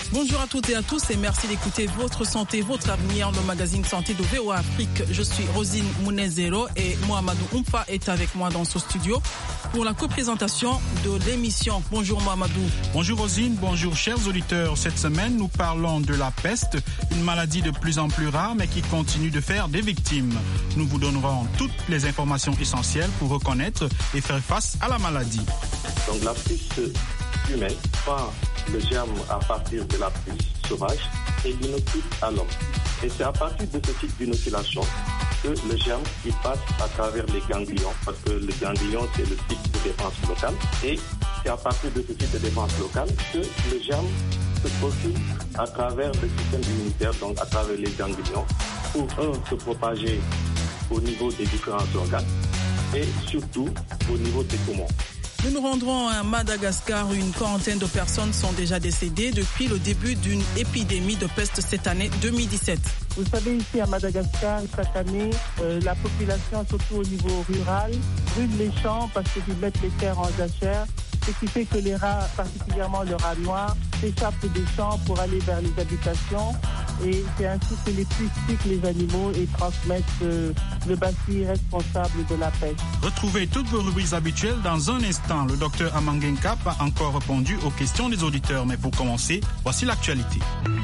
Bonjour à toutes et à tous et merci d'écouter Votre Santé, Votre Avenir, le magazine Santé de VOA Afrique. Je suis Rosine Mounezero et Mohamedou Oumfa est avec moi dans ce studio pour la coprésentation de l'émission. Bonjour Mohamedou. Bonjour Rosine, bonjour chers auditeurs. Cette semaine, nous parlons de la peste, une maladie de plus en plus rare mais qui continue de faire des victimes. Nous vous donnerons toutes les informations essentielles pour reconnaître et faire face à la maladie. Donc la peste humaine prend le germe à partir de la puce sauvage et l'inocule à l'homme. Et c'est à partir de ce type d'inoculation que le germe il passe à travers les ganglions, parce que le ganglion c'est le type de défense locale. Et c'est à partir de ce type de défense locale que le germe se profile à travers le système immunitaire, donc à travers les ganglions, pour se propager au niveau des différents organes et surtout au niveau des poumons. Nous nous rendrons à Madagascar où une quarantaine de personnes sont déjà décédées depuis le début d'une épidémie de peste cette année 2017. Vous savez, ici à Madagascar, chaque année, la population, surtout au niveau rural, brûle les champs parce qu'ils mettent les terres en jachère, ce qui fait que les rats, particulièrement le rat noir, s'échappent des champs pour aller vers les habitations. Et c'est ainsi que les puces piquent les animaux et transmettent le bacille responsable de la peste. Retrouvez toutes vos rubriques habituelles dans un instant. Le docteur Amangenkap a encore répondu aux questions des auditeurs. Mais pour commencer, voici l'actualité.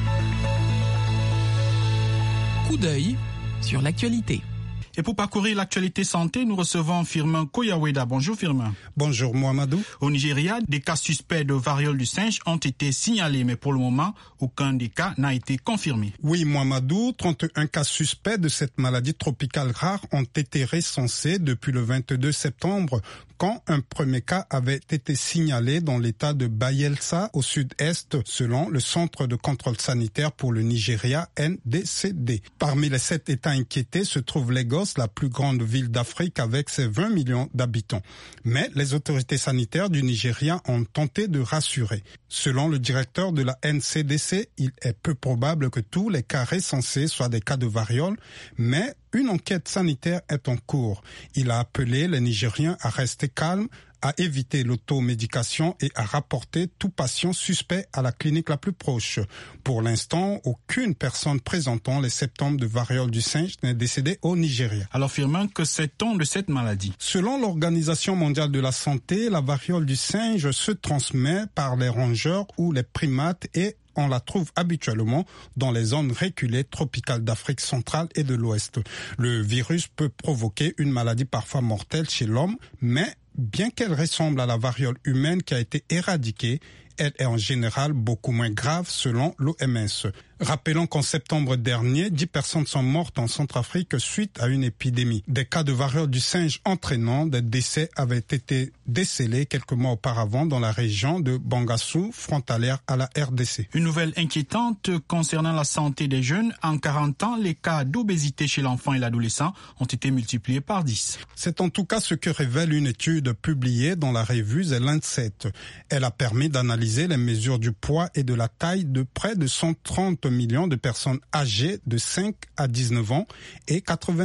Coup d'œil sur l'actualité. Et pour parcourir l'actualité santé, nous recevons Firmin Koyaweda. Bonjour Firmin. Bonjour Mohamedou. Au Nigeria, des cas suspects de variole du singe ont été signalés, mais pour le moment, aucun des cas n'a été confirmé. Oui Mohamedou, 31 cas suspects de cette maladie tropicale rare ont été recensés depuis le 22 septembre, quand un premier cas avait été signalé dans l'état de Bayelsa au sud-est, selon le Centre de contrôle sanitaire pour le Nigeria, NDCD. Parmi les 7 États inquiétés se trouve Lagos, la plus grande ville d'Afrique avec ses 20 millions d'habitants. Mais les autorités sanitaires du Nigeria ont tenté de rassurer. Selon le directeur de la NCDC, il est peu probable que tous les cas recensés soient des cas de variole, mais une enquête sanitaire est en cours. Il a appelé les Nigériens à rester calmes, à éviter l'automédication et à rapporter tout patient suspect à la clinique la plus proche. Pour l'instant, aucune personne présentant les symptômes de variole du singe n'est décédée au Nigeria. Alors Firmin, que sait-on de cette maladie? Selon l'Organisation mondiale de la santé, la variole du singe se transmet par les rongeurs ou les primates et on la trouve habituellement dans les zones reculées tropicales d'Afrique centrale et de l'Ouest. Le virus peut provoquer une maladie parfois mortelle chez l'homme, mais bien qu'elle ressemble à la variole humaine qui a été éradiquée, elle est en général beaucoup moins grave selon l'OMS. Rappelons qu'en septembre dernier, 10 personnes sont mortes en Centrafrique suite à une épidémie. Des cas de variole du singe entraînant des décès avaient été décelés quelques mois auparavant dans la région de Bangassou, frontalière à la RDC. Une nouvelle inquiétante concernant la santé des jeunes. En 40 ans, les cas d'obésité chez l'enfant et l'adolescent ont été multipliés par 10. C'est en tout cas ce que révèle une étude publiée dans la revue The Lancet. Elle a permis d'analyser les mesures du poids et de la taille de près de 130 millions de personnes âgées de 5 à 19 ans et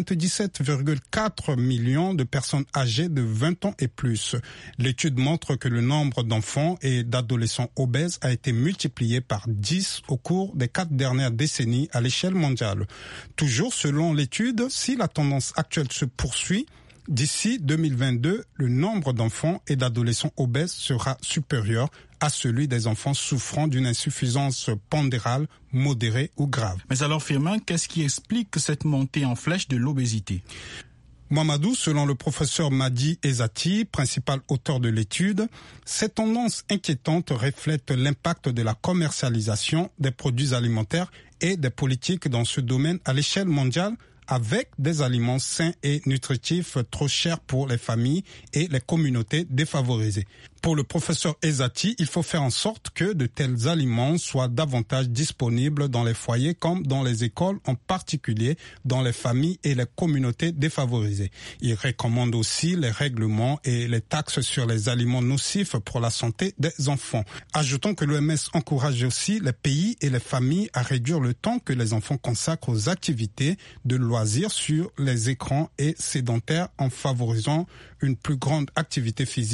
97,4 millions de personnes âgées de 20 ans et plus. L'étude montre que le nombre d'enfants et d'adolescents obèses a été multiplié par 10 au cours des 4 dernières décennies à l'échelle mondiale. Toujours selon l'étude, si la tendance actuelle se poursuit, d'ici 2022, le nombre d'enfants et d'adolescents obèses sera supérieur à celui des enfants souffrant d'une insuffisance pondérale, modérée ou grave. Mais alors Firmin, qu'est-ce qui explique cette montée en flèche de l'obésité? Mohamedou, selon le professeur Madi Ezati, principal auteur de l'étude, cette tendance inquiétante reflète l'impact de la commercialisation des produits alimentaires et des politiques dans ce domaine à l'échelle mondiale, avec des aliments sains et nutritifs trop chers pour les familles et les communautés défavorisées. Pour le professeur Ezati, il faut faire en sorte que de tels aliments soient davantage disponibles dans les foyers comme dans les écoles, en particulier dans les familles et les communautés défavorisées. Il recommande aussi les règlements et les taxes sur les aliments nocifs pour la santé des enfants. Ajoutons que l'OMS encourage aussi les pays et les familles à réduire le temps que les enfants consacrent aux activités de loisirs sur les écrans et sédentaires en favorisant une plus grande activité physique